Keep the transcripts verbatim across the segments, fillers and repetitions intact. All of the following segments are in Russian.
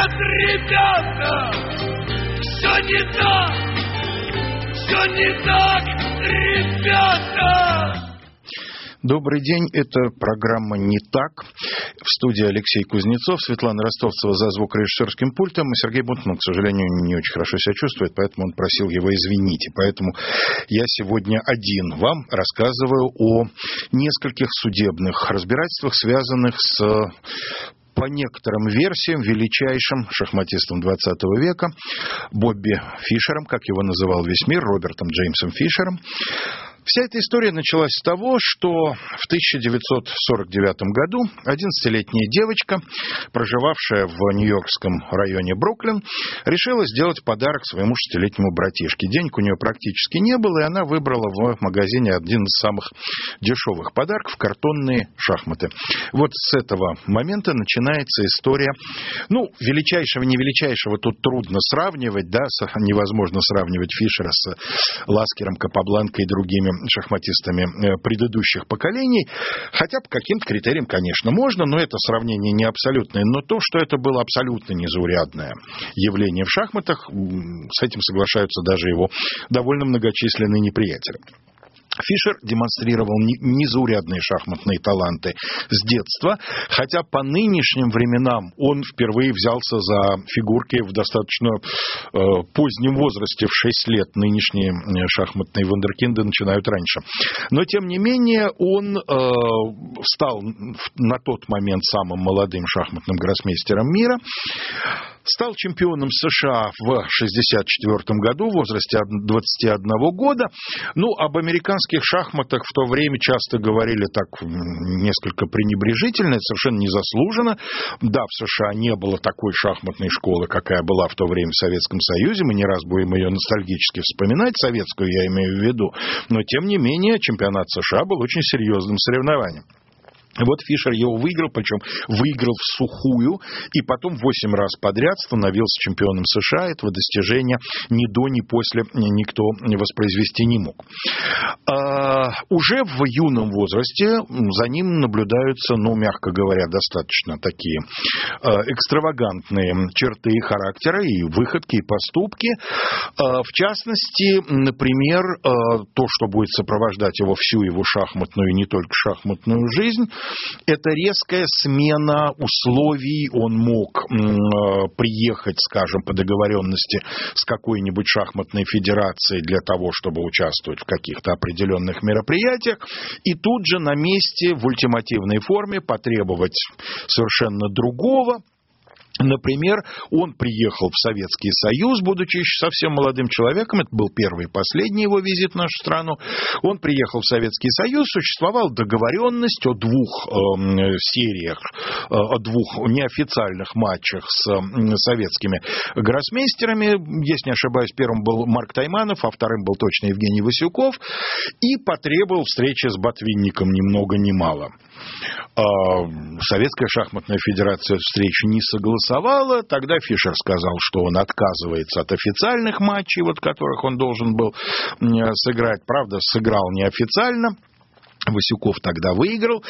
нет, ребята, все не так, все не так, ребята. Добрый день, это программа «Не так». В студии Алексей Кузнецов, Светлана Ростовцева за звукорежиссерским пультом. И Сергей Бунтман, к сожалению, не очень хорошо себя чувствует, поэтому он просил его извинить. И поэтому я сегодня один вам рассказываю о нескольких судебных разбирательствах, связанных с, по некоторым версиям, величайшим шахматистом двадцатого века Бобби Фишером, как его называл весь мир, Робертом Джеймсом Фишером. Вся эта история началась с того, что в тысяча девятьсот сорок девятом году одиннадцатилетняя девочка, проживавшая в нью-йоркском районе Бруклин, решила сделать подарок своему шестилетнему братишке. Денег у нее практически не было, и она выбрала в магазине один из самых дешевых подарков – картонные шахматы. Вот с этого момента начинается история, ну, величайшего, не величайшего, тут трудно сравнивать, да, невозможно сравнивать Фишера с Ласкером, Капабланкой и другими шахматистами предыдущих поколений, хотя по каким-то критериям, конечно, можно, но это сравнение не абсолютное, но то, что это было абсолютно незаурядное явление в шахматах, с этим соглашаются даже его довольно многочисленные неприятели. Фишер демонстрировал незаурядные шахматные таланты с детства, хотя по нынешним временам он впервые взялся за фигурки в достаточно э, позднем возрасте, в шесть лет. Нынешние шахматные вундеркинды начинают раньше. Но, тем не менее, он э, стал на тот момент самым молодым шахматным гроссмейстером мира. Стал чемпионом США в шестьдесят четвёртом году в возрасте двадцати одного года. Ну, об американских шахматах в то время часто говорили так несколько пренебрежительно, это совершенно незаслуженно. Да, в США не было такой шахматной школы, какая была в то время в Советском Союзе. Мы не раз будем ее ностальгически вспоминать, советскую я имею в виду. Но, тем не менее, чемпионат США был очень серьезным соревнованием. Вот Фишер его выиграл, причем выиграл в сухую, и потом восемь раз подряд становился чемпионом США. Этого достижения ни до, ни после никто воспроизвести не мог. А, уже в юном возрасте за ним наблюдаются, ну, мягко говоря, достаточно такие а, экстравагантные черты характера, и выходки, и поступки. А, в частности, например, а, то, что будет сопровождать его всю его шахматную, и не только шахматную жизнь, это резкая смена условий. Он мог э, приехать, скажем, по договоренности с какой-нибудь шахматной федерацией для того, чтобы участвовать в каких-то определенных мероприятиях, и тут же на месте в ультимативной форме потребовать совершенно другого. Например, он приехал в Советский Союз, будучи еще совсем молодым человеком, это был первый и последний его визит в нашу страну, он приехал в Советский Союз, существовала договоренность о двух э, сериях, э, о двух неофициальных матчах с э, советскими гроссмейстерами, если не ошибаюсь, первым был Марк Тайманов, а вторым был точно Евгений Васюков, и потребовал встречи с Ботвинником ни много ни мало. Э, Советская шахматная федерация встречу не согласовала. Тогда Фишер сказал, что он отказывается от официальных матчей, вот которых он должен был сыграть. Правда, сыграл неофициально. Васюков тогда выиграл.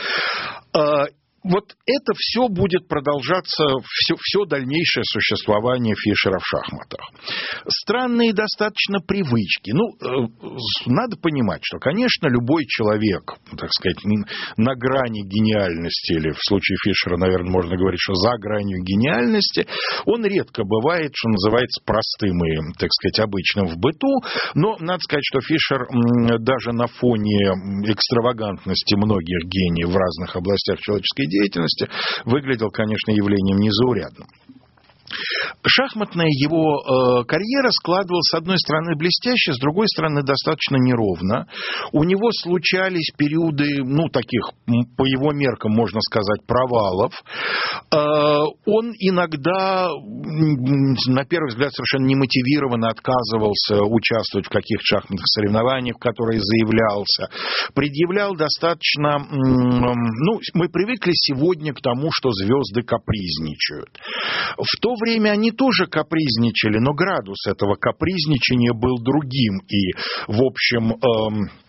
Вот это все будет продолжаться, все, все дальнейшее существование Фишера в шахматах. Странные достаточно привычки. Ну, надо понимать, что, конечно, любой человек, так сказать, на грани гениальности, или в случае Фишера, наверное, можно говорить, что за гранью гениальности, он редко бывает, что называется, простым и, так сказать, обычным в быту. Но надо сказать, что Фишер даже на фоне экстравагантности многих гениев в разных областях человеческой деятельности выглядел, конечно, явлением незаурядным. Шахматная его э, карьера складывалась, с одной стороны, блестяще, с другой стороны, достаточно неровно. У него случались периоды, ну, таких, по его меркам, можно сказать, провалов. Э, он иногда, на первый взгляд, совершенно немотивированно отказывался участвовать в каких-то шахматных соревнованиях, в которые заявлялся. Предъявлял достаточно... Ну, мы привыкли сегодня к тому, что звезды капризничают. В то время они тоже капризничали, но градус этого капризничания был другим. И, в общем, эм,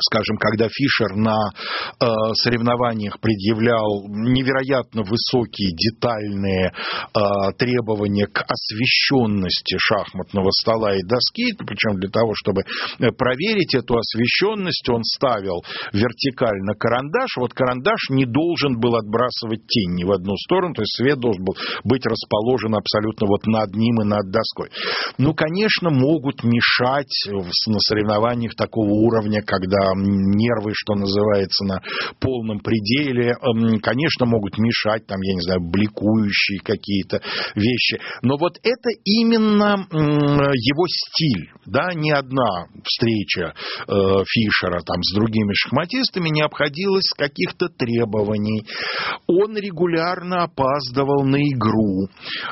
скажем, когда Фишер на э, соревнованиях предъявлял невероятно высокие, детальные э, требования к освещенности шахматного стола и доски, причем для того, чтобы проверить эту освещенность, он ставил вертикально карандаш. Вот карандаш не должен был отбрасывать тень ни в одну сторону, то есть свет должен был быть расположен абсолютно вот над ним и над доской. Ну, конечно, могут мешать на соревнованиях такого уровня, когда нервы, что называется, на полном пределе, конечно, могут мешать, там, я не знаю, бликующие какие-то вещи. Но вот это именно его стиль, да, ни одна встреча Фишера там с другими шахматистами не обходилась каких-то требований. Он регулярно опаздывал на игру.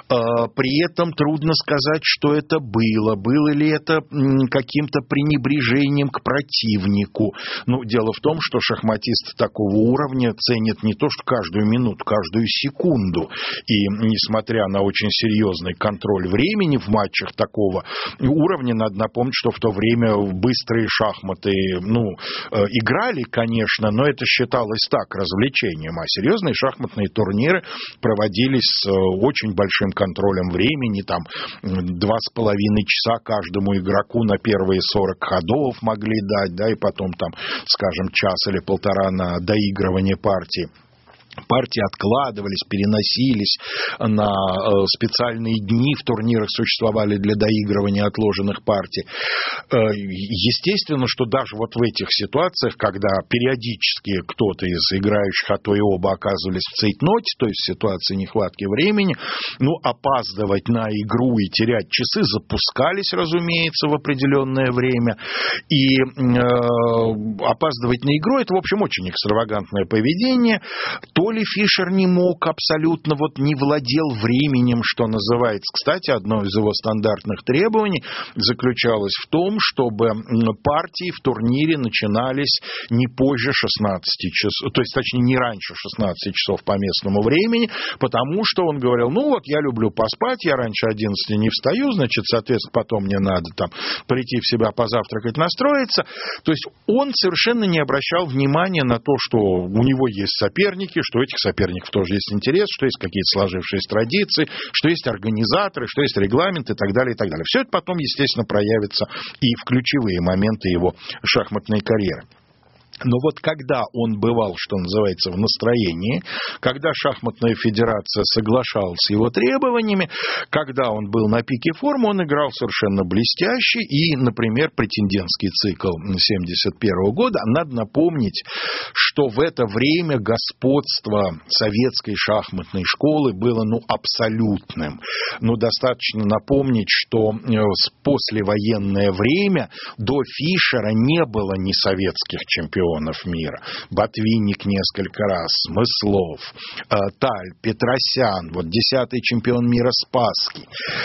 При этом трудно сказать, что это было. Было ли это каким-то пренебрежением к противнику. Ну, дело в том, что шахматисты такого уровня ценят не то, что каждую минуту, каждую секунду. И несмотря на очень серьезный контроль времени в матчах такого уровня, надо напомнить, что в то время быстрые шахматы, ну, играли, конечно, но это считалось так, развлечением. А серьезные шахматные турниры проводились с очень большим контролем времени, там два с половиной часа каждому игроку на первые сорок ходов могли дать, да, и потом там, скажем, час или полтора на доигрывание партии. Партии откладывались, переносились на специальные дни, в турнирах существовали для доигрывания отложенных партий. Естественно, что даже вот в этих ситуациях, когда периодически кто-то из играющих, а то и оба оказывались в цейтноте, то есть в ситуации нехватки времени, ну, опаздывать на игру и терять часы запускались, разумеется, в определенное время. И э, опаздывать на игру — это, в общем, очень экстравагантное поведение. То ли Фишер не мог абсолютно, вот не владел временем, что называется. Кстати, одно из его стандартных требований заключалось в том, чтобы партии в турнире начинались не позже шестнадцати часов, то есть, точнее, не раньше шестнадцати часов по местному времени, потому что он говорил, ну вот, я люблю поспать, я раньше одиннадцати не встаю, значит, соответственно, потом мне надо там прийти в себя, позавтракать, настроиться. То есть он совершенно не обращал внимания на то, что у него есть соперники, что у этих соперников тоже есть интерес, что есть какие-то сложившиеся традиции, что есть организаторы, что есть регламент и так далее, и так далее. Все это потом, естественно, проявится и в ключевые моменты его шахматной карьеры. Но вот когда он бывал, что называется, в настроении, когда шахматная федерация соглашалась с его требованиями, когда он был на пике формы, он играл совершенно блестяще. И, например, претендентский цикл семьдесят первого года, надо напомнить, что в это время господство советской шахматной школы было, ну, абсолютным. Ну, достаточно напомнить, что в послевоенное время до Фишера не было ни советских чемпионов мира. Ботвинник несколько раз, Смыслов, Таль, Петросян, вот десятый чемпион мира Спасский.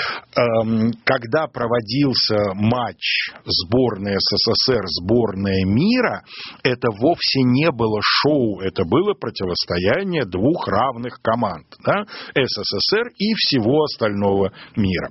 Когда проводился матч сборная СССР, сборная мира, это вовсе не было шоу, это было противостояние двух равных команд, да? СССР и всего остального мира.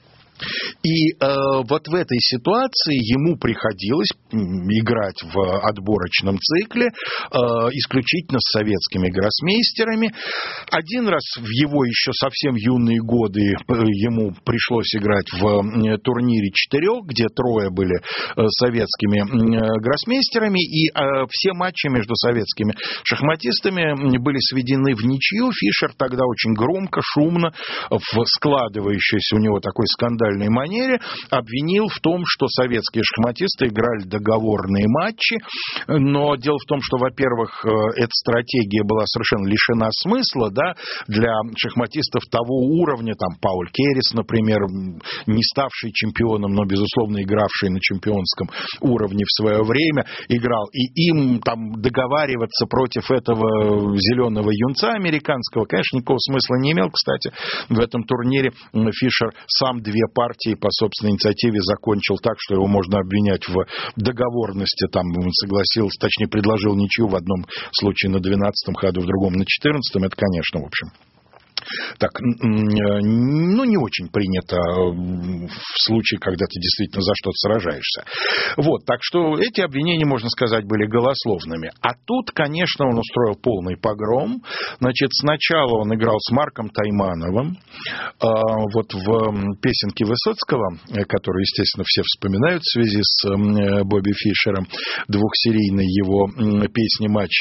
И э, вот в этой ситуации ему приходилось играть в отборочном цикле э, исключительно с советскими гроссмейстерами. Один раз в его еще совсем юные годы ему пришлось играть в турнире четырех, где трое были советскими гроссмейстерами, и э, все матчи между советскими шахматистами были сведены в ничью. Фишер тогда очень громко, шумно, в складывающейся у него такой скандал манере обвинил в том, что советские шахматисты играли договорные матчи, но дело в том, что, во-первых, эта стратегия была совершенно лишена смысла, да, для шахматистов того уровня, там, Пауль Керрис, например, не ставший чемпионом, но, безусловно, игравший на чемпионском уровне в свое время, играл, и им там договариваться против этого зеленого юнца американского, конечно, никакого смысла не имел. Кстати, в этом турнире Фишер сам две партии по собственной инициативе закончил так, что его можно обвинять в договорности. Там он согласился, точнее, предложил ничью в одном случае на двенадцатом ходу, в другом на четырнадцатом. Это, конечно, в общем, так, ну, не очень принято в случае, когда ты действительно за что-то сражаешься. Вот, так что эти обвинения, можно сказать, были голословными. А тут, конечно, он устроил полный погром. Значит, сначала он играл с Марком Таймановым, вот в песенке Высоцкого, которую, естественно, все вспоминают в связи с Бобби Фишером, двухсерийной его песни-матч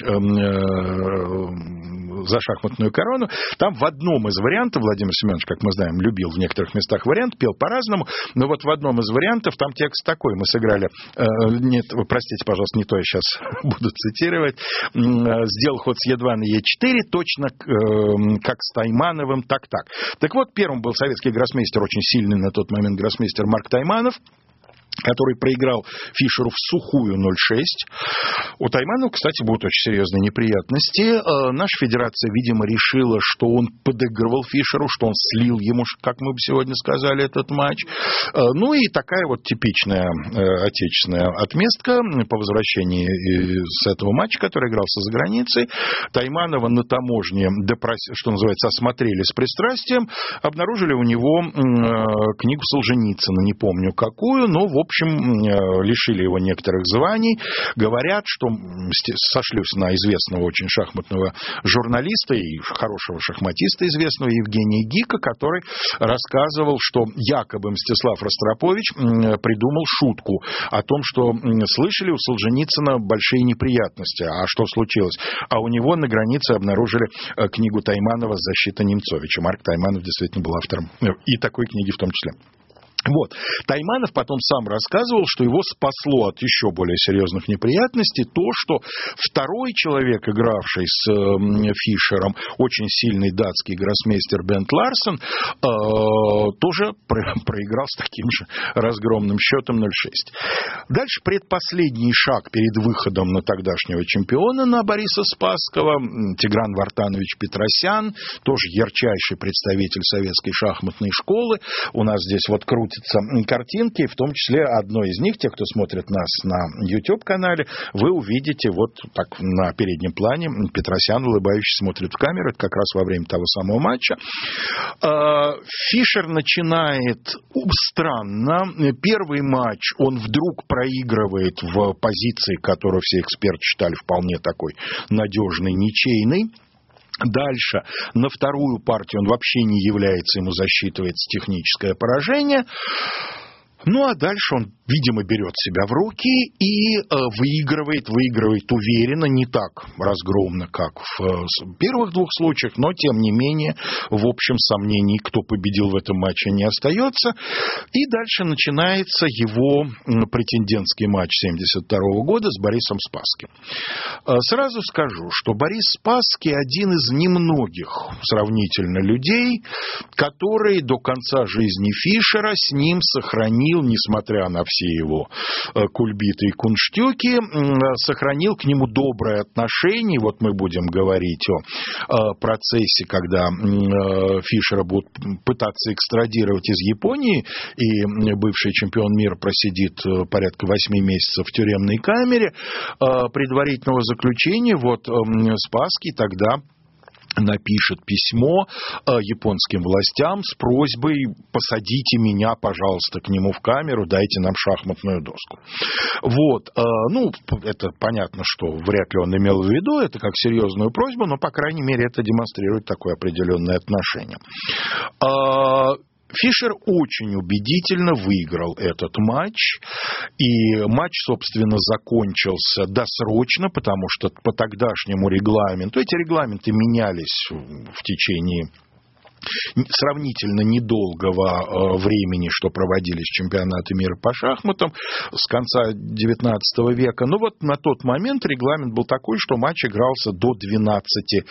за шахматную корону, там в одном из вариантов, Владимир Семенович, как мы знаем, любил в некоторых местах вариант, пел по-разному, но вот в одном из вариантов там текст такой, мы сыграли, э, нет, простите, пожалуйста, не то я сейчас буду цитировать, сделал ход с е два на е четыре, точно э, как с Таймановым, так-так. Так вот, первым был советский гроссмейстер, очень сильный на тот момент гроссмейстер Марк Тайманов, который проиграл Фишеру в сухую ноль шесть. У Тайманова, кстати, будут очень серьезные неприятности. Наша федерация, видимо, решила, что он подыгрывал Фишеру, что он слил ему, как мы бы сегодня сказали, этот матч. Ну и такая вот типичная отечественная отместка по возвращении с этого матча, который игрался за границей. Тайманова на таможне, что называется, осмотрели с пристрастием, обнаружили у него книгу Солженицына, не помню какую, но в В общем, лишили его некоторых званий. Говорят, что сошлюсь на известного очень шахматного журналиста и хорошего шахматиста известного Евгения Гика, который рассказывал, что якобы Мстислав Ростропович придумал шутку о том, что слышали у Солженицына большие неприятности. А что случилось? А у него на границе обнаружили книгу Тайманова «Защита Немцовича». Марк Тайманов действительно был автором и такой книги в том числе. Вот. Тайманов потом сам рассказывал, что его спасло от еще более серьезных неприятностей то, что второй человек, игравший с э, Фишером, очень сильный датский гроссмейстер Бент Ларсен, э, тоже про- проиграл с таким же разгромным счетом ноль шесть. Дальше предпоследний шаг перед выходом на тогдашнего чемпиона, на Бориса Спасского, Тигран Вартанович Петросян, тоже ярчайший представитель советской шахматной школы. У нас здесь вот крутится картинки, в том числе одной из них, те, кто смотрит нас на YouTube-канале, вы увидите вот так на переднем плане Петросян, улыбающий, смотрит в камеру, это как раз во время того самого матча. Фишер начинает странно. Первый матч он вдруг проигрывает в позиции, которую все эксперты считали вполне такой надежной, ничейной. Дальше, на вторую партию он вообще не является, ему засчитывается техническое поражение. Ну, а дальше он, видимо, берет себя в руки и э, выигрывает, выигрывает уверенно, не так разгромно, как в э, первых двух случаях, но, тем не менее, в общем, сомнений, кто победил в этом матче, не остается. И дальше начинается его э, претендентский матч семьдесят второго года с Борисом Спасским. Э, сразу скажу, что Борис Спасский один из немногих сравнительно людей, который до конца жизни Фишера с ним сохранил, несмотря на все его кульбиты и кунштюки, сохранил к нему доброе отношение. Вот мы будем говорить о процессе, когда Фишера будут пытаться экстрадировать из Японии, и бывший чемпион мира просидит порядка восьми месяцев в тюремной камере предварительного заключения. Вот Спасский тогда напишет письмо японским властям с просьбой: посадите меня, пожалуйста, к нему в камеру, дайте нам шахматную доску. Вот. Ну, это понятно, что вряд ли он имел в виду это как серьезную просьбу, но, по крайней мере, это демонстрирует такое определенное отношение. Фишер очень убедительно выиграл этот матч, и матч, собственно, закончился досрочно, потому что по тогдашнему регламенту, эти регламенты менялись в течение сравнительно недолгого времени, что проводились чемпионаты мира по шахматам с конца девятнадцатого века. Но вот на тот момент регламент был такой, что матч игрался до двенадцати.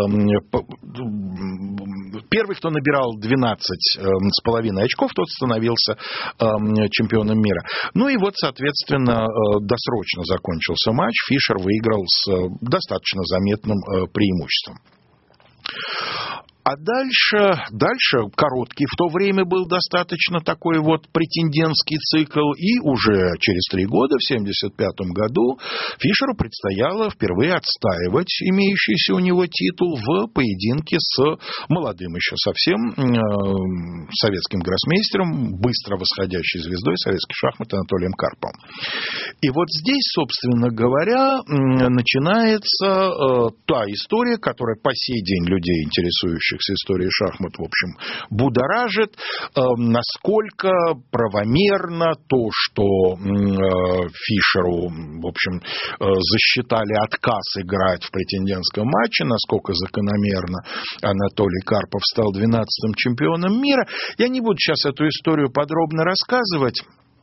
Первый, кто набирал двенадцать с половиной очков, тот становился чемпионом мира. Ну и вот, соответственно, досрочно закончился матч. Фишер выиграл с достаточно заметным преимуществом. А дальше, дальше короткий в то время был достаточно такой вот претендентский цикл, и уже через три года, в семьдесят пятом году, Фишеру предстояло впервые отстаивать имеющийся у него титул в поединке с молодым еще совсем э, советским гроссмейстером, быстро восходящей звездой советских шахмат Анатолием Карповым. И вот здесь, собственно говоря, начинается э, та история, которая по сей день людей, интересующихся историей шахмат, в общем, будоражит, э, насколько правомерно то, что э, Фишеру, в общем, э, засчитали отказ играть в претендентском матче, насколько закономерно Анатолий Карпов стал двенадцатым чемпионом мира. Я не буду сейчас эту историю подробно рассказывать.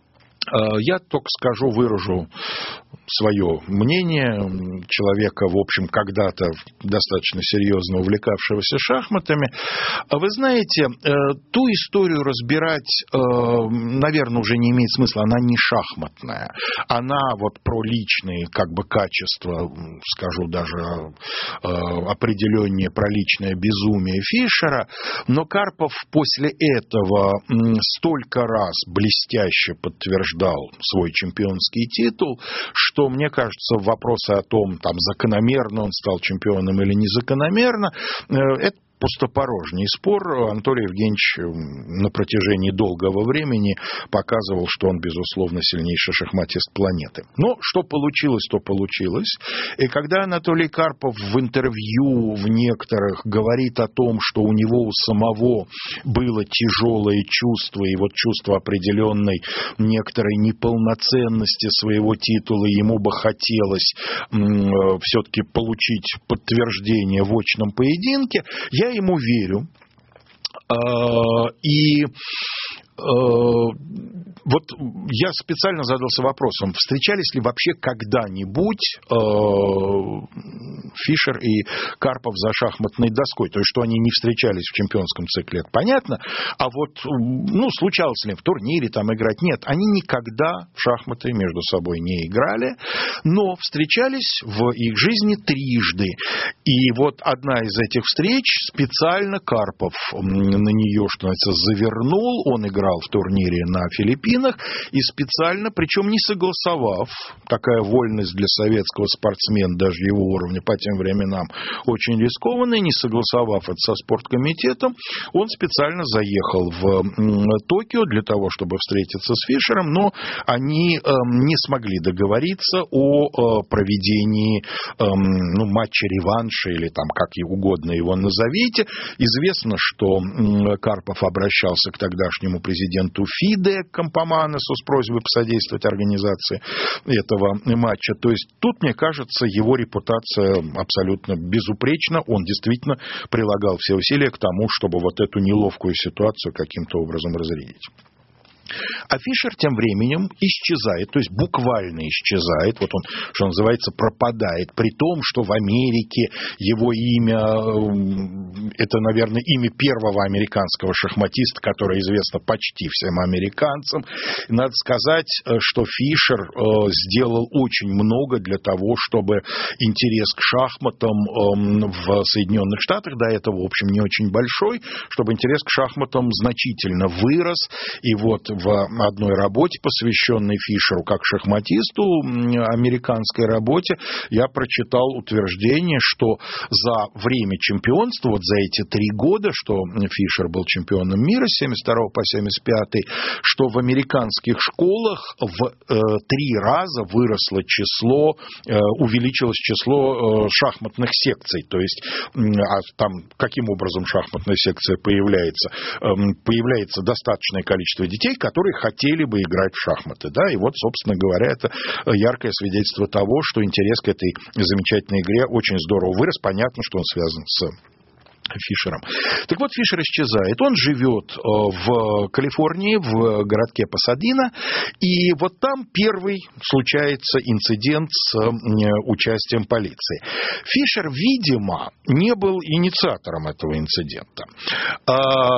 Я только скажу, выражу свое мнение человека, в общем, когда-то достаточно серьезно увлекавшегося шахматами. Вы знаете, ту историю разбирать, наверное, уже не имеет смысла. Она не шахматная. Она вот про личные как бы качества, скажу даже определеннее, про личное безумие Фишера. Но Карпов после этого столько раз блестяще подтверждал свой чемпионский титул, что, мне кажется, вопросы о том, там, закономерно он стал чемпионом или незакономерно, это пустопорожний спор. Анатолий Евгеньевич на протяжении долгого времени показывал, что он, безусловно, сильнейший шахматист планеты. Но что получилось, то получилось. И когда Анатолий Карпов в интервью в некоторых говорит о том, что у него у самого было тяжелое чувство, и вот чувство определенной некоторой неполноценности своего титула, ему бы хотелось м- все-таки получить подтверждение в очном поединке, я ему верю. И вот я специально задался вопросом, встречались ли вообще когда-нибудь Фишер и Карпов за шахматной доской. То есть, что они не встречались в чемпионском цикле, это понятно. А вот, ну, случалось ли в турнире там играть? Нет, они никогда в шахматы между собой не играли, но встречались в их жизни трижды. И вот одна из этих встреч специально Карпов на нее, что называется, завернул. Он играл в турнире на Филиппинах и специально, причем не согласовав, такая вольность для советского спортсмена, даже его уровня по тем временам очень рискованная, не согласовав это со спорткомитетом, он специально заехал в Токио для того, чтобы встретиться с Фишером, но они э, не смогли договориться о э, проведении э, ну, матча-реванша или там как и угодно его назовите. Известно, что э, Карпов обращался к тогдашнему президенту ФИДЕ Кампоманесу с просьбой посодействовать организации этого матча. То есть тут, мне кажется, его репутация абсолютно безупречна. Он действительно прилагал все усилия к тому, чтобы вот эту неловкую ситуацию каким-то образом разрядить. А Фишер тем временем исчезает, то есть буквально исчезает, вот он, что называется, пропадает, при том, что в Америке его имя, это, наверное, имя первого американского шахматиста, которое известно почти всем американцам. Надо сказать, что Фишер сделал очень много для того, чтобы интерес к шахматам в Соединенных Штатах, до этого, в общем, не очень большой, чтобы интерес к шахматам значительно вырос, и вот в одной работе, посвященной Фишеру как шахматисту, американской работе, я прочитал утверждение, что за время чемпионства, вот за эти три года, что Фишер был чемпионом мира с семьдесят второго по семьдесят пятый, что в американских школах в э, три раза выросло число, э, увеличилось число э, шахматных секций. То есть, э, а там каким образом шахматная секция появляется? Э, появляется достаточное количество детей, которые хотели бы играть в шахматы. Да? И вот, собственно говоря, это яркое свидетельство того, что интерес к этой замечательной игре очень здорово вырос. Понятно, что он связан с Фишером. Так вот, Фишер исчезает. Он живет в Калифорнии, в городке Пасадина, и вот там первый случается инцидент с участием полиции. Фишер, видимо, не был инициатором этого инцидента.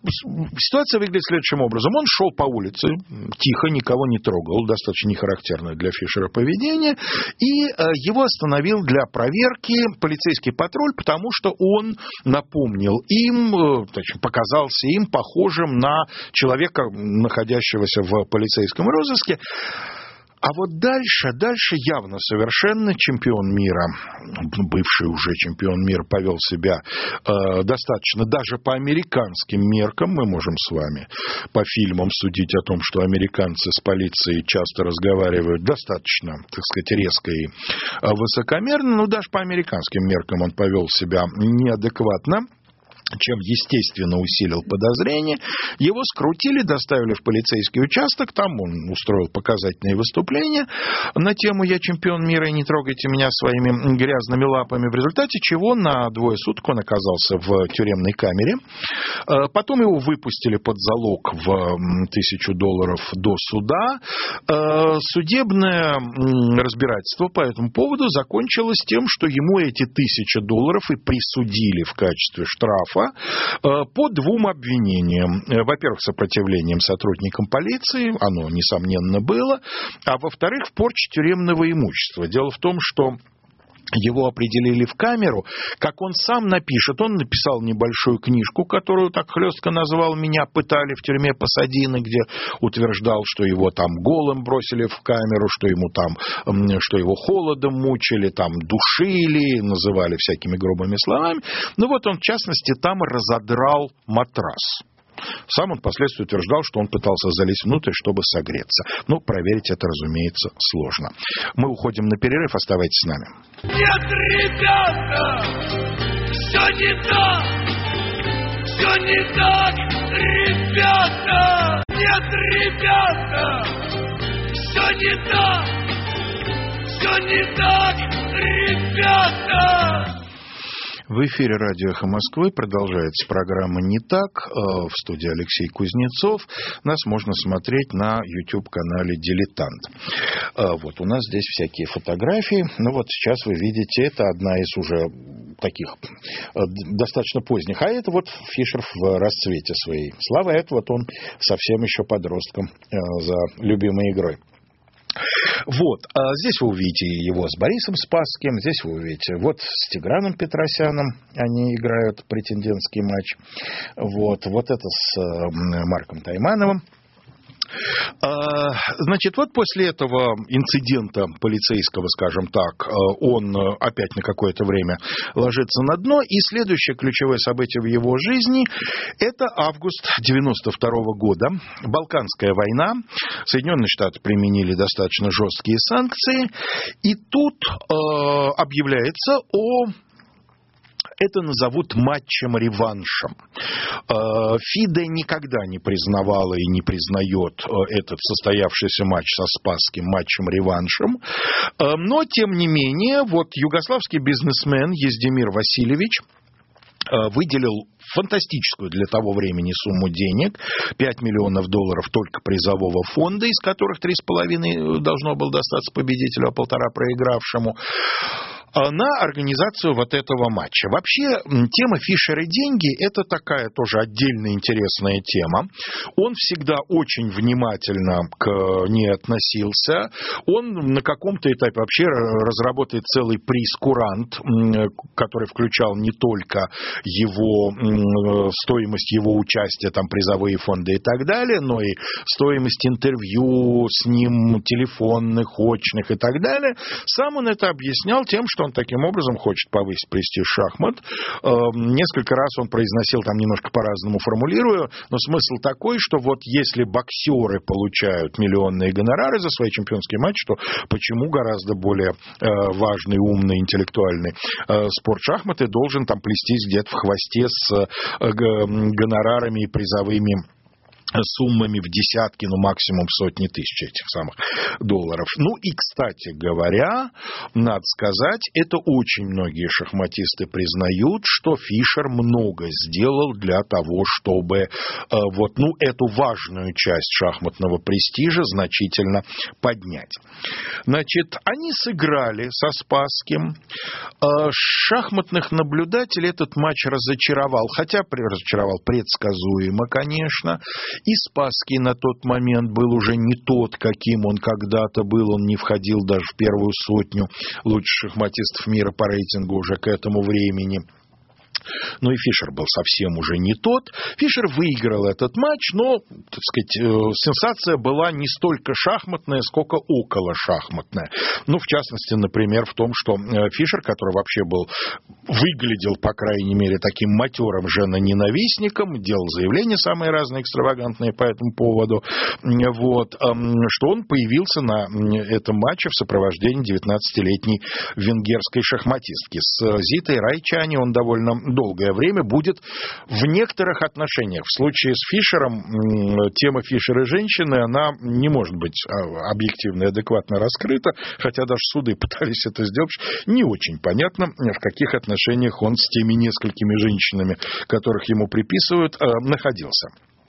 ситуация выглядит следующим образом. Он шел по улице, тихо, никого не трогал, достаточно нехарактерное для Фишера поведение, и его остановил для проверки полицейский патруль, потому что он напомнил им, точнее, показался им похожим на человека, находящегося в полицейском розыске. А вот дальше, дальше явно совершенно чемпион мира, бывший уже чемпион мира, повел себя э, достаточно, даже по американским меркам, мы можем с вами по фильмам судить о том, что американцы с полицией часто разговаривают достаточно, так сказать, резко и высокомерно, но даже по американским меркам он повел себя неадекватно, чем, естественно, усилил подозрения. Его скрутили, доставили в полицейский участок, там он устроил показательные выступления на тему «Я чемпион мира, и не трогайте меня своими грязными лапами», в результате чего на двое суток он оказался в тюремной камере. Потом его выпустили под залог в тысячу долларов до суда. Судебное разбирательство по этому поводу закончилось тем, что ему эти тысяча долларов и присудили в качестве штрафа по двум обвинениям. Во-первых, сопротивлением сотрудникам полиции, оно, несомненно, было, а во-вторых, в порче тюремного имущества. Дело в том, что его определили в камеру, как он сам напишет. Он написал небольшую книжку, которую так хлестко назвал «Меня пытали в тюрьме Пасадины», где утверждал, что его там голым бросили в камеру, что ему там, что его холодом мучили, там душили, называли всякими грубыми словами. Ну вот он, в частности, там разодрал матрас. Сам он впоследствии утверждал, что он пытался залезть внутрь, чтобы согреться. Ну, проверить это, разумеется, сложно. Мы уходим на перерыв, оставайтесь с нами. Нет, ребята, все не так, все не так, ребята. Нет, ребята, все не так, все не так, ребята. В эфире радио «Эхо Москвы» продолжается программа «Не так». В студии Алексей Кузнецов. Нас можно смотреть на YouTube-канале «Дилетант». Вот у нас здесь всякие фотографии. Ну вот сейчас вы видите, это одна из уже таких достаточно поздних. А это вот Фишер в расцвете своей славы. А это вот он совсем еще подростком за любимой игрой. Вот, а здесь вы увидите его с Борисом Спасским, здесь вы увидите, вот с Тиграном Петросяном они играют претендентский матч, вот, вот это с Марком Таймановым. Значит, вот после этого инцидента полицейского, скажем так, он опять на какое-то время ложится на дно, и следующее ключевое событие в его жизни – это август девяносто второго года, Балканская война, Соединенные Штаты применили достаточно жесткие санкции, и тут э, объявляется о... Это назовут матчем-реваншем. ФИДЕ никогда не признавала и не признает этот состоявшийся матч со Спасским матчем-реваншем. Но, тем не менее, вот югославский бизнесмен Ездемир Васильевич выделил фантастическую для того времени сумму денег, пять миллионов долларов только призового фонда, из которых три с половиной должно было достаться победителю, а полтора проигравшему, на организацию вот этого матча. Вообще, тема «Фишер и деньги» – это такая тоже отдельная интересная тема. Он всегда очень внимательно к ней относился. Он на каком-то этапе вообще разработает целый прейскурант, который включал не только его стоимость его участия, там призовые фонды и так далее, но и стоимость интервью с ним, телефонных, очных и так далее. Сам он это объяснял тем, что он таким образом хочет повысить престиж шахмат. Несколько раз он произносил, там немножко по-разному формулирую, но смысл такой, что вот если боксеры получают миллионные гонорары за свои чемпионские матчи, то почему гораздо более важный, умный, интеллектуальный спорт шахматы должен там плестись где-то в хвосте с гонорарами и призовыми суммами в десятки, ну, максимум сотни тысяч этих самых долларов. Ну, и, кстати говоря, надо сказать, это очень многие шахматисты признают, что Фишер много сделал для того, чтобы э, вот, ну, эту важную часть шахматного престижа значительно поднять. Значит, они сыграли со Спасским. Э, шахматных наблюдателей этот матч разочаровал, хотя разочаровал предсказуемо, конечно. И Спасский на тот момент был уже не тот, каким он когда-то был. Он не входил даже в первую сотню лучших шахматистов мира по рейтингу уже к этому времени. Ну и Фишер был совсем уже не тот. Фишер выиграл этот матч, но, так сказать, сенсация была не столько шахматная, сколько околошахматная. Ну, в частности, например, в том, что Фишер, который вообще был, выглядел, по крайней мере, таким матерым женоненавистником, делал заявления самые разные, экстравагантные по этому поводу, вот, что он появился на этом матче в сопровождении девятнадцатилетней венгерской шахматистки. С Зитой Райчани он довольно долгое время будет в некоторых отношениях. В случае с Фишером тема Фишера и женщины, она не может быть объективно и адекватно раскрыта, хотя даже суды пытались это сделать. Не очень понятно, в каких отношениях он с теми несколькими женщинами, которых ему приписывают, находился.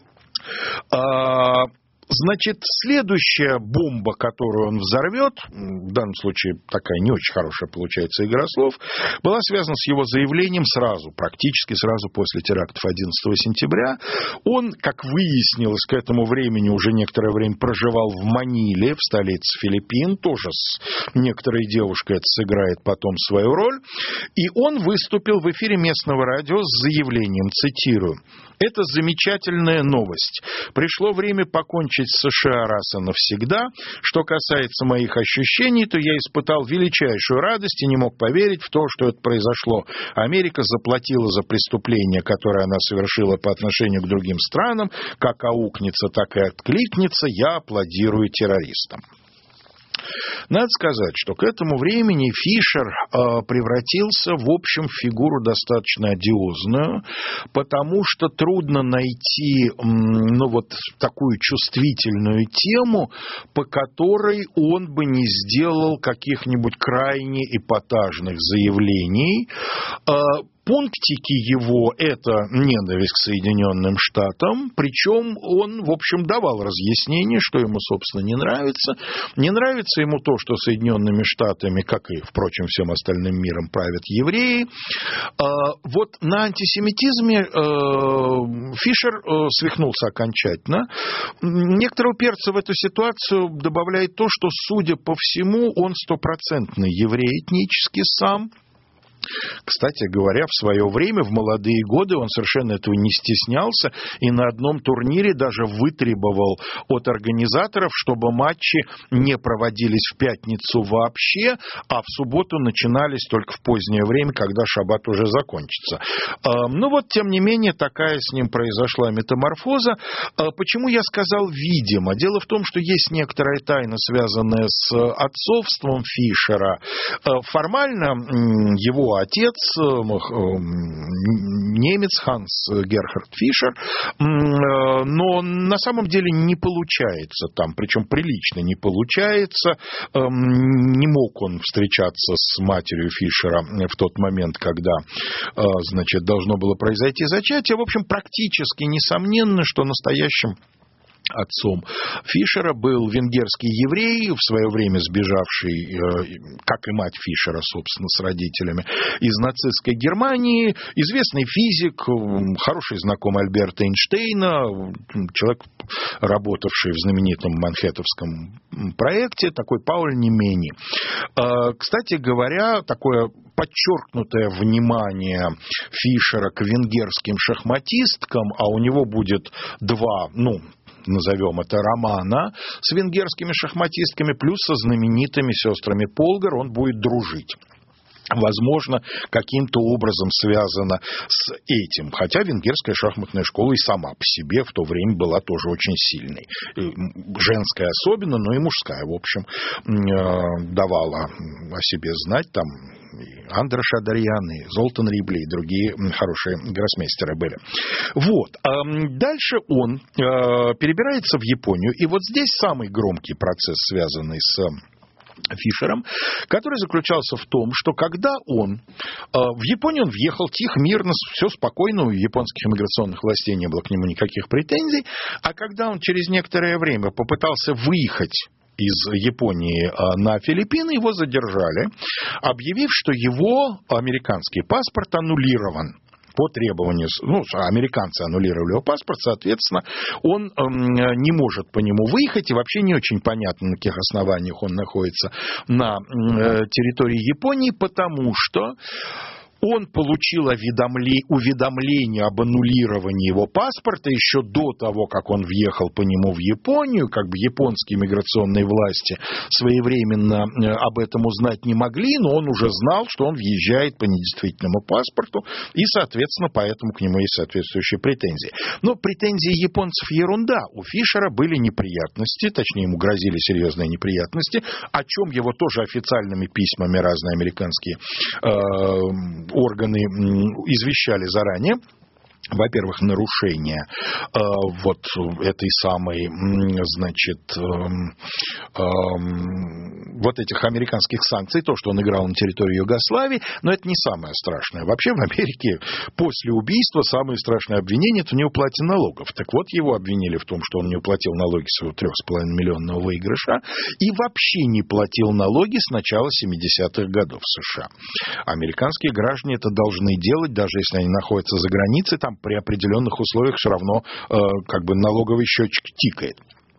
Значит, следующая бомба, которую он взорвет, в данном случае такая не очень хорошая получается игра слов, была связана с его заявлением сразу, практически сразу после терактов одиннадцатого сентября. Он, как выяснилось, к этому времени уже некоторое время проживал в Маниле, в столице Филиппин, тоже с некоторой девушкой это сыграет потом свою роль. И он выступил в эфире местного радио с заявлением, цитирую: «Это замечательная новость. Пришло время покончить с США раз и навсегда. Что касается моих ощущений, то я испытал величайшую радость и не мог поверить в то, что это произошло. Америка заплатила за преступление, которое она совершила по отношению к другим странам. Как аукнется, так и откликнется. Я аплодирую террористам». Надо сказать, что к этому времени Фишер э, превратился, в общем, в фигуру достаточно одиозную, потому что трудно найти м, ну, вот такую чувствительную тему, по которой он бы не сделал каких-нибудь крайне эпатажных заявлений. Э, Пунктики его – это ненависть к Соединенным Штатам, причем он, в общем, давал разъяснение, что ему, собственно, не нравится. Не нравится ему то, что Соединенными Штатами, как и, впрочем, всем остальным миром, правят евреи. Вот на антисемитизме Фишер свихнулся окончательно. Некоторого перца в эту ситуацию добавляет то, что, судя по всему, он стопроцентный еврей этнически сам. Кстати говоря, в свое время, в молодые годы, он совершенно этого не стеснялся и на одном турнире даже вытребовал от организаторов, чтобы матчи не проводились в пятницу вообще, а в субботу начинались только в позднее время, когда шаббат уже закончится. Ну вот, тем не менее, такая с ним произошла метаморфоза. Почему я сказал «видимо»? Дело в том, что есть некоторая тайна, связанная с отцовством Фишера. Формально его отец, немец Ханс Герхард Фишер, но на самом деле не получается там, причем прилично не получается. Не мог он встречаться с матерью Фишера в тот момент, когда, значит, должно было произойти зачатие. В общем, практически несомненно, что настоящим отцом Фишера был венгерский еврей, в свое время сбежавший, как и мать Фишера, собственно, с родителями, из нацистской Германии, известный физик, хороший знакомый Альберта Эйнштейна, человек, работавший в знаменитом манхэттенском проекте, такой Пауль Немени. Кстати говоря, такое подчеркнутое внимание Фишера к венгерским шахматисткам, а у него будет два, ну, назовем это, романа с венгерскими шахматистками, плюс со знаменитыми сестрами Полгар он будет дружить. возможно, каким-то образом связано с этим. Хотя венгерская шахматная школа и сама по себе в то время была тоже очень сильной. Женская особенно, но и мужская, в общем, давала о себе знать. Там и Андра Шадарьян, и Золтан Рибли, и другие хорошие гроссмейстеры были. Вот. Дальше он перебирается в Японию. И вот здесь самый громкий процесс, связанный с Фишером, который заключался в том, что когда он э, в Японию он въехал тихо, мирно, все спокойно, у японских иммиграционных властей не было к нему никаких претензий, а когда он через некоторое время попытался выехать из Японии на Филиппины, его задержали, объявив, что его американский паспорт аннулирован. По требованию, ну, американцы аннулировали его паспорт, соответственно, он э, не может по нему выехать, и вообще не очень понятно, на каких основаниях он находится на э, территории Японии, потому что он получил уведомление об аннулировании его паспорта еще до того, как он въехал по нему в Японию. Как бы японские миграционные власти своевременно об этом узнать не могли, но он уже знал, что он въезжает по недействительному паспорту, и, соответственно, поэтому к нему есть соответствующие претензии. Но претензии японцев ерунда. У Фишера были неприятности, точнее, ему грозили серьезные неприятности, о чем его тоже официальными письмами разные американские э, органы извещали заранее. Во-первых, нарушение э, вот этой самой, значит, э, э, вот этих американских санкций, то, что он играл на территории Югославии, но это не самое страшное. Вообще в Америке после убийства самое страшное обвинение – это неуплате налогов. Так вот, его обвинили в том, что он не уплатил налоги своего трех с половиной миллионного выигрыша и вообще не платил налоги с начала семидесятых годов в США. Американские граждане это должны делать, даже если они находятся за границей, там при определенных условиях все равно э, как бы налоговый счетчик тикает.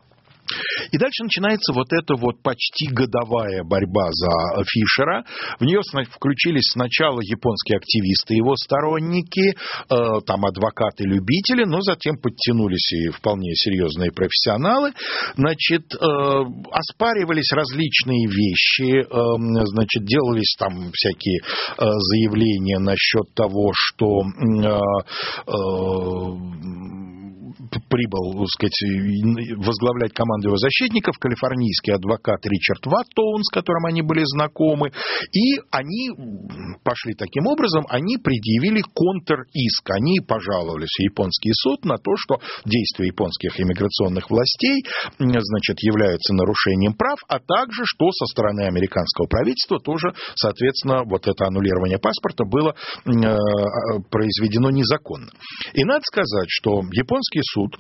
И дальше начинается вот эта вот почти годовая борьба за Фишера. В нее включились сначала японские активисты, его сторонники, э, там адвокаты-любители, но затем подтянулись и вполне серьезные профессионалы. Значит, э, оспаривались различные вещи, э, значит, делались там всякие э, заявления насчет того, что э, э, прибыл, так сказать, возглавлять команду его защитников калифорнийский адвокат Ричард Ваттоун, с которым они были знакомы, и они пошли таким образом, они предъявили контриск, они пожаловались в японский суд на то, что действия японских иммиграционных властей, значит, являются нарушением прав, а также, что со стороны американского правительства тоже, соответственно, вот это аннулирование паспорта было э, произведено незаконно. И надо сказать, что японский суд,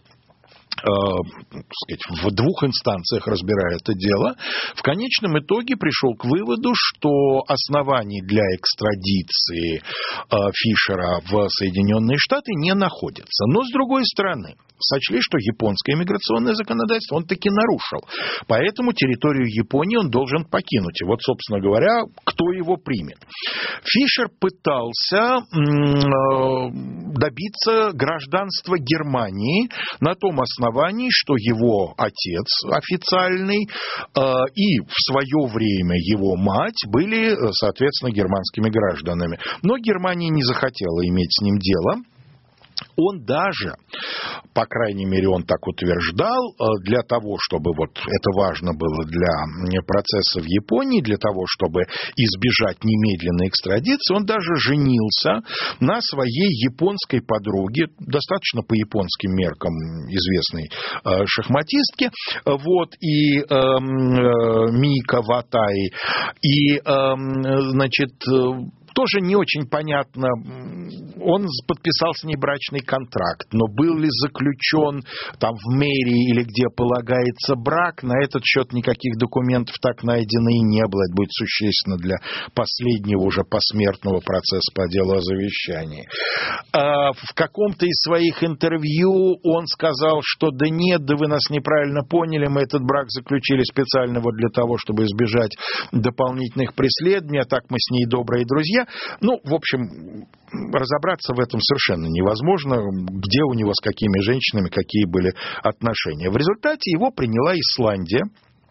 в двух инстанциях разбирая это дело, в конечном итоге пришел к выводу, что оснований для экстрадиции Фишера в Соединенные Штаты не находится. Но, с другой стороны, сочли, что японское иммиграционное законодательство он таки нарушил. Поэтому территорию Японии он должен покинуть. И вот, собственно говоря, кто его примет? Фишер пытался добиться гражданства Германии на том основании, что его отец официальный и в свое время его мать были, соответственно, германскими гражданами. Но Германия не захотела иметь с ним дело. Он даже, по крайней мере, он так утверждал, для того, чтобы, вот это важно было для процесса в Японии, для того, чтобы избежать немедленной экстрадиции, он даже женился на своей японской подруге, достаточно по японским меркам известной э, шахматистке, вот, и э, э, Мика Ватай, и, э, значит, тоже не очень понятно, он подписал с ней брачный контракт, но был ли заключен там в мэрии или где полагается брак, на этот счет никаких документов так найдено и не было. Это будет существенно для последнего уже посмертного процесса по делу о завещании. А в каком-то из своих интервью он сказал, что да нет, да вы нас неправильно поняли, мы этот брак заключили специально вот для того, чтобы избежать дополнительных преследований, а так мы с ней добрые друзья. Ну, в общем, разобраться в этом совершенно невозможно, где у него с какими женщинами какие были отношения. В результате его приняла Исландия.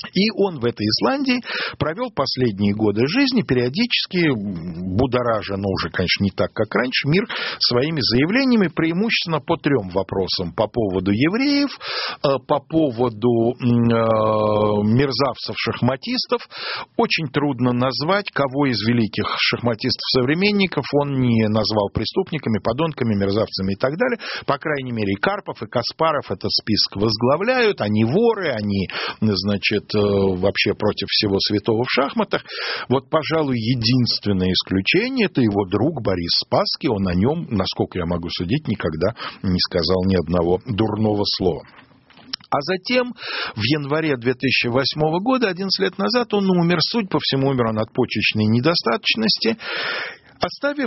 И он в этой Исландии провел последние годы жизни, периодически будоража, но уже, конечно, не так, как раньше, мир своими заявлениями, преимущественно по трем вопросам. По поводу евреев, по поводу мерзавцев-шахматистов. Очень трудно назвать, кого из великих шахматистов-современников он не назвал преступниками, подонками, мерзавцами и так далее. По крайней мере, и Карпов, и Каспаров этот список возглавляют. Они воры, они, значит, вообще против всего святого в шахматах. Вот, пожалуй, единственное исключение — это его друг Борис Спасский. Он о нем, насколько я могу судить, никогда не сказал ни одного дурного слова. А затем, в январе две тысячи восьмого года, одиннадцать лет назад, он умер. Судя по всему, умер он от почечной недостаточности, оставив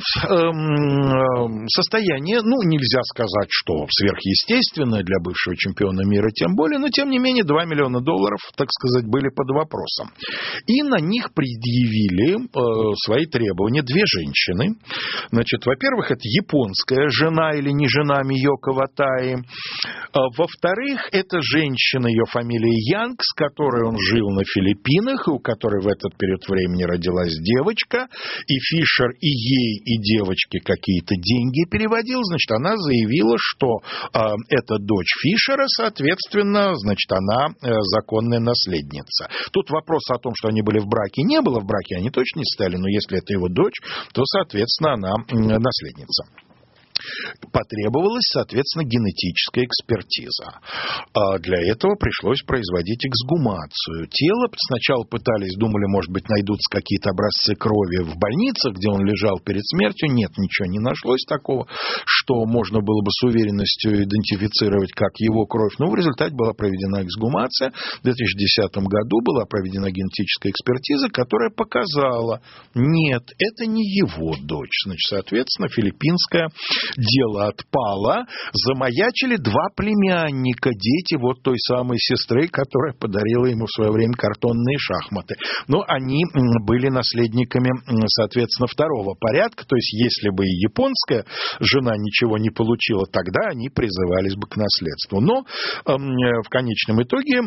эм, состояние, ну, нельзя сказать, что сверхъестественное для бывшего чемпиона мира, тем более, но, тем не менее, два миллиона долларов, так сказать, были под вопросом. И на них предъявили э, свои требования две женщины. Значит, во-первых, это японская жена или не жена Миёко Ватаи. А, во-вторых, это женщина, ее фамилия Янг, с которой он жил на Филиппинах, и у которой в этот период времени родилась девочка, и Фишер и ей и девочке какие-то деньги переводил, значит, она заявила, что э, эта дочь Фишера, соответственно, значит, она э, законная наследница. Тут вопроса о том, что они были в браке, не было в браке, они точно не стали, но если это его дочь, то, соответственно, она э, наследница. Потребовалась, соответственно, генетическая экспертиза. А для этого пришлось производить эксгумацию. Тело сначала пытались, думали, может быть, найдутся какие-то образцы крови в больницах, где он лежал перед смертью. Нет, ничего не нашлось такого, что можно было бы с уверенностью идентифицировать как его кровь. Но в результате была проведена эксгумация. В две тысячи десятом году была проведена генетическая экспертиза, которая показала, нет, это не его дочь. Значит, соответственно, филиппинская дело отпало, замаячили два племянника, дети вот той самой сестры, которая подарила ему в свое время картонные шахматы. Но они были наследниками, соответственно, второго порядка, то есть если бы и японская жена ничего не получила, тогда они призывались бы к наследству. Но в конечном итоге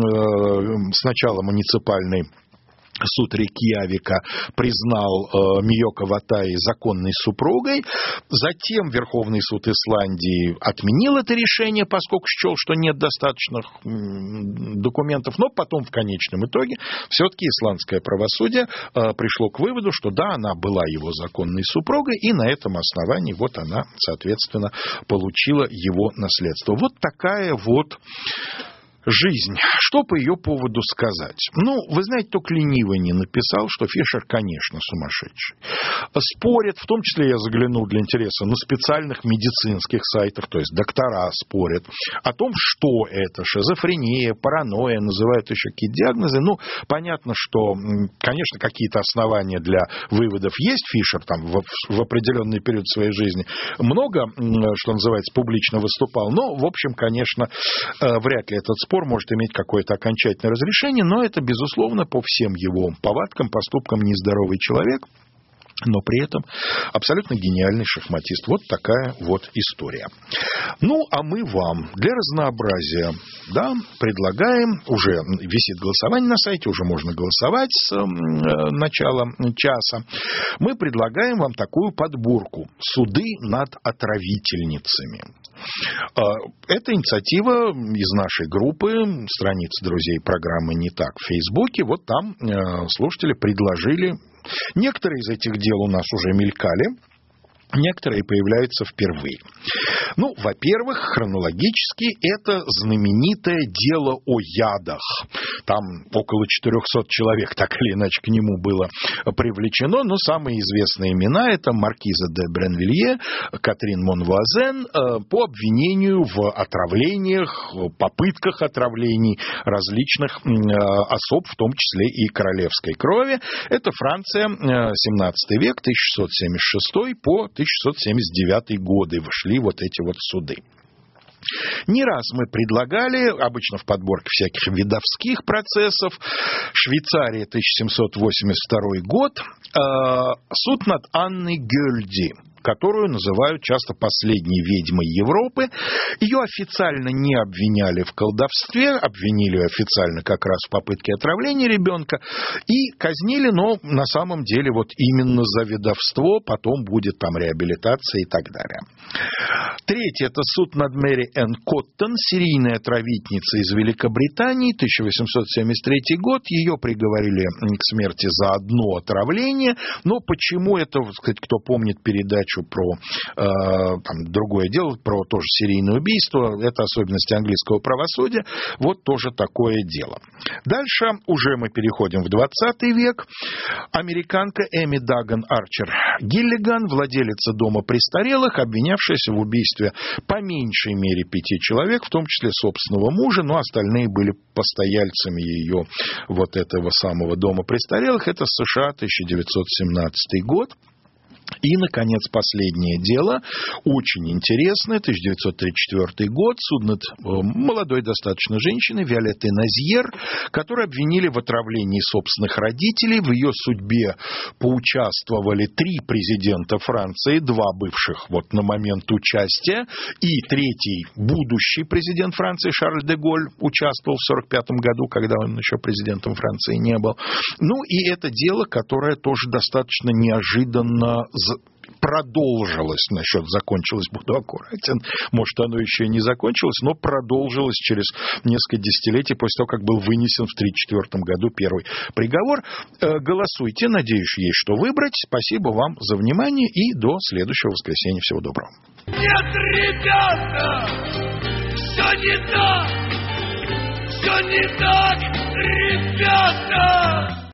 сначала муниципальный суд Рейкьявика признал э, Миёко Ватаи законной супругой. Затем Верховный суд Исландии отменил это решение, поскольку счел, что нет достаточных м, документов. Но потом, в конечном итоге, все-таки исландское правосудие э, пришло к выводу, что да, она была его законной супругой, и на этом основании вот она, соответственно, получила его наследство. Вот такая вот жизнь. Что по ее поводу сказать? Ну, вы знаете, только ленивый не написал, что Фишер, конечно, сумасшедший. Спорят, в том числе я заглянул для интереса, на специальных медицинских сайтах, то есть доктора спорят о том, что это шизофрения, паранойя, называют еще какие-то диагнозы. Ну, понятно, что, конечно, какие-то основания для выводов есть. Фишер там в, в определенный период своей жизни много, что называется, публично выступал. Но, в общем, конечно, вряд ли этот спор спор может иметь какое-то окончательное разрешение, но это, безусловно, по всем его повадкам, поступкам нездоровый человек, но при этом абсолютно гениальный шахматист. Вот такая вот история. Ну, а мы вам для разнообразия, да, предлагаем, уже висит голосование на сайте, уже можно голосовать с э, начала часа, мы предлагаем вам такую подборку «Суды над отравительницами». Это инициатива из нашей группы, страницы друзей программы «Не так» в Фейсбуке. Вот там слушатели предложили. Некоторые из этих дел у нас уже мелькали. Некоторые появляются впервые. Ну, во-первых, хронологически это знаменитое дело о ядах. Там около четырехсот человек, так или иначе, к нему было привлечено. Но самые известные имена – это маркиза де Бренвилье, Катрин Монвуазен по обвинению в отравлениях, попытках отравлений различных особ, в том числе и королевской крови. Это Франция, семнадцатый век, тысяча шестьсот семьдесят шестой по тысяча шестьсот семьдесят девятый годы вышли вот эти вот суды. Не раз мы предлагали, обычно в подборке всяких видовских процессов, Швейцария, тысяча семьсот восемьдесят второй год, суд над Анной Гёльди. которую называют часто последней ведьмой Европы. Ее официально не обвиняли в колдовстве, обвинили ее официально как раз в попытке отравления ребенка и казнили, но на самом деле вот именно за ведовство, потом будет там реабилитация и так далее. Третье – это суд над Мэри Энн Коттон, серийная отравительница из Великобритании, тысяча восемьсот семьдесят третий год. Ее приговорили к смерти за одно отравление. Но почему это, так сказать, кто помнит передачу про э, там, другое дело, про тоже серийное убийство, это особенности английского правосудия, вот тоже такое дело. Дальше уже мы переходим в двадцатый век. Американка Эми Даган Арчер Гиллиган, владелица дома престарелых, обвинявшаяся в убийстве по меньшей мере пяти человек, в том числе собственного мужа, но остальные были постояльцами ее вот этого самого дома престарелых. Это США, тысяча девятьсот семнадцатый год. И, наконец, последнее дело, очень интересное, тысяча девятьсот тридцать четвёртый год, суд над молодой достаточно женщиной Виолеттой Назьер, которую обвинили в отравлении собственных родителей. В ее судьбе поучаствовали три президента Франции, два бывших вот на момент участия, и третий будущий президент Франции Шарль де Голль участвовал в сорок пятом году, когда он еще президентом Франции не был. Ну, и это дело, которое тоже достаточно неожиданно продолжилось, насчет закончилось, буду аккуратен, может, оно еще и не закончилось, но продолжилось через несколько десятилетий после того, как был вынесен в тысяча девятьсот тридцать четвёртом году первый приговор. Голосуйте, надеюсь, есть что выбрать. Спасибо вам за внимание и до следующего воскресенья. Всего доброго. Нет, ребята, все не так, все не так, ребята.